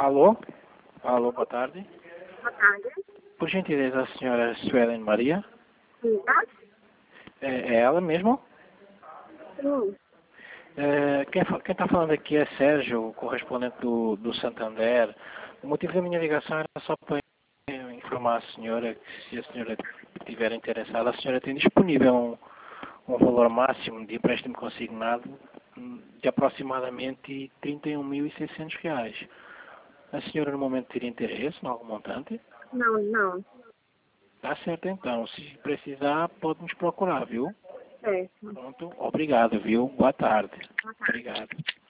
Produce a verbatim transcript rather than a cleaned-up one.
Alô? Alô, boa tarde. Boa tarde. Por gentileza, a senhora Suelen Maria? Sim, tá? É, é ela mesmo? Sim. É, quem está falando aqui é Sérgio, o correspondente do, do Santander. O motivo da minha ligação era só para informar a senhora que, se a senhora estiver interessada, a senhora tem disponível um, um valor máximo de empréstimo consignado de aproximadamente trinta e um mil e seiscentos reais. A senhora no momento teria interesse em algum montante? Não, não. Tá certo então. Se precisar, pode nos procurar, viu? Certo. Pronto. Obrigado, viu? Boa tarde. Boa tarde. Obrigado.